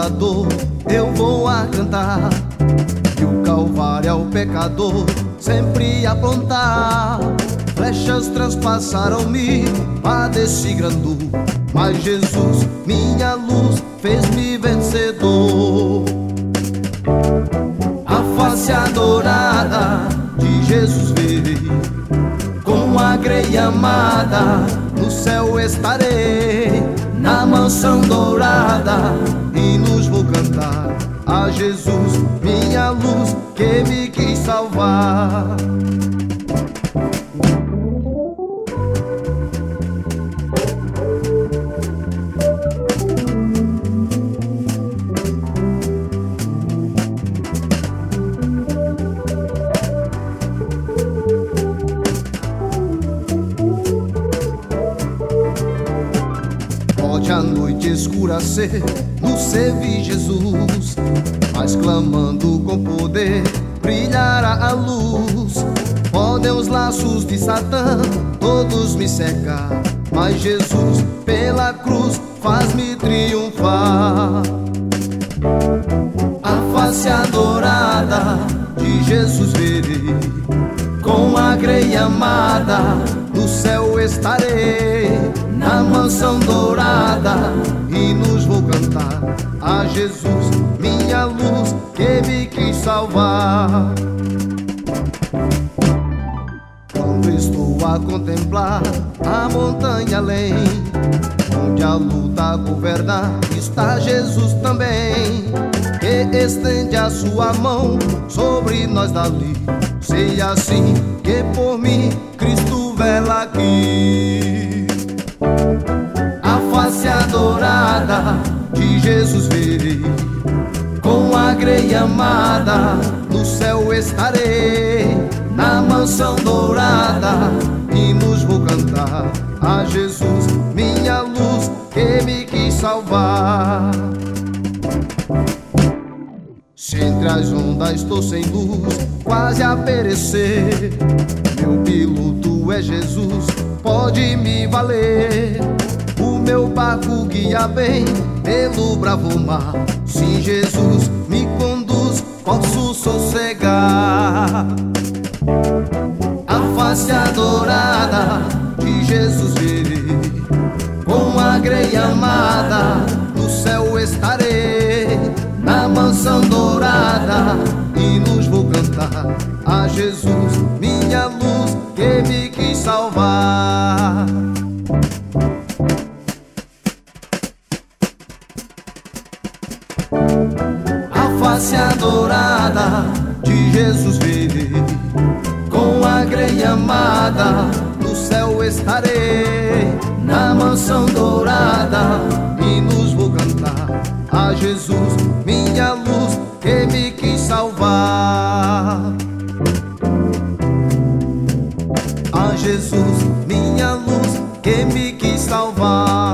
Salvador eu vou a cantar, e o Calvário ao pecador sempre apontar. Flechas transpassaram-me, padeci grande dor, mas Jesus, minha luz, fez-me vencedor. A face adorada de Jesus verei, com a grei amada no céu estarei. Na mansão dourada hinos vou cantar a Jesus, minha luz, que me quis salvar. Pode a noite escura ser, no servir Jesus, mas clamando com poder brilhará a luz. Podem os laços de Satã todos me cercar, mas Jesus pela cruz faz-me triunfar. A face adorada de Jesus verei, com a grei amada no céu estarei. Na mansão dourada hinos vou cantar a Jesus, minha luz, que me quis salvar. Quando estou a contemplar a montanha além, onde a luta governa, está Jesus também, que estende a sua mão sobre nós dali. Sei assim que por mim Cristo vela aqui. A face adorada de Jesus verei, com a grei amada no céu estarei. Na mansão dourada hinos vou cantar a Jesus, minha luz, que me quis salvar. Se entre as ondas estou sem luz, quase a perecer, meu piloto é Jesus, pode me valer. O meu barco guia bem pelo bravo mar, se Jesus me conduz, posso sossegar. A face adorada de Jesus verei, com a grei amada no céu estarei. Na mansão dourada hinos vou cantar a Jesus, minha luz, que me quis salvar. A face adorada de Jesus verei, com a grei amada no céu estarei. Na mansão dourada hinos vou cantar a Jesus, minha luz, que me quis salvar. A Jesus, minha luz, que me quis salvar.